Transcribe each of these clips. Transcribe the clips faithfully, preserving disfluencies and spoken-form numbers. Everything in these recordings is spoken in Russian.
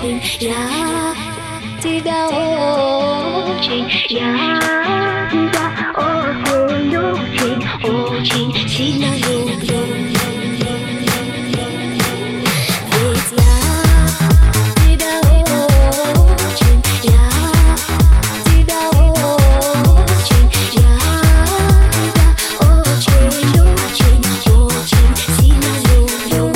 очень, я тебя очень, я тебя очень, очень, очень сильно люблю. Ведь я тебя очень, я тебя очень, я тебя очень, очень, очень сильно люблю.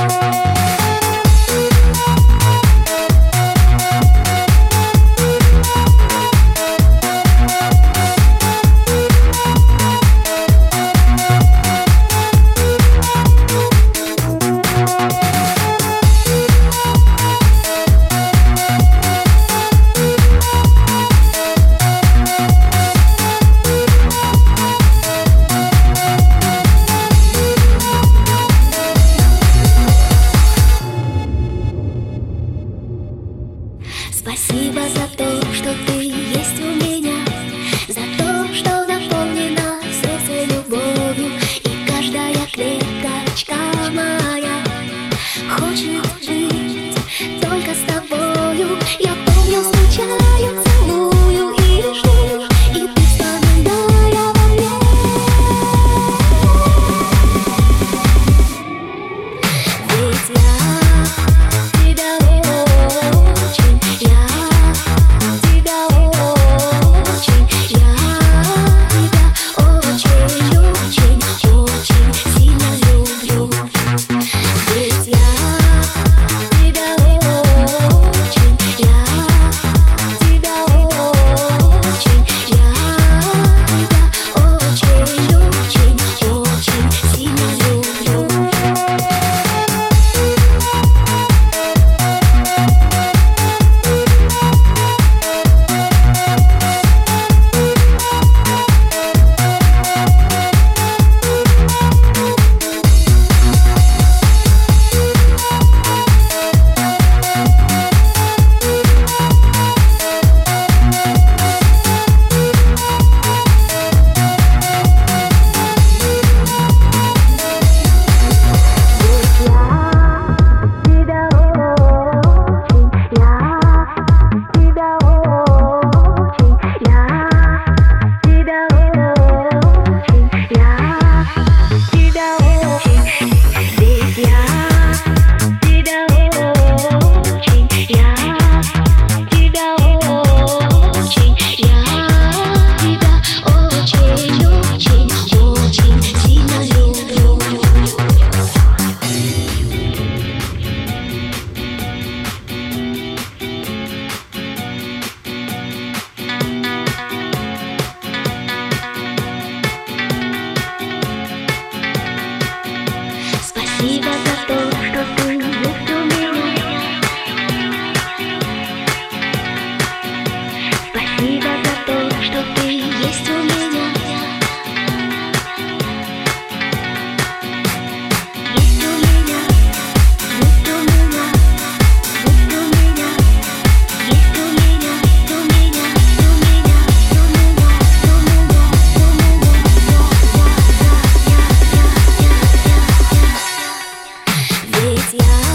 Спасибо за то, что ты есть у меня, за то, что наполнена сердце любовью, и каждая клеточка моя хочет жить только с тобою. Я помню, скучаю, целую и жду, и ты вспоминая во мне. Ведь я тебя очень, я тебя очень, я тебя очень, очень, очень сильно люблю. Ведь я тебя очень, я тебя очень, я тебя очень, очень, очень сильно люблю. Спасибо за то, что ты есть у меня. Спасибо за то, что ты есть у меня. Есть у меня, есть у меня, есть у меня, есть у меня, у меня, у меня, у меня, у меня, у меня. Ведь я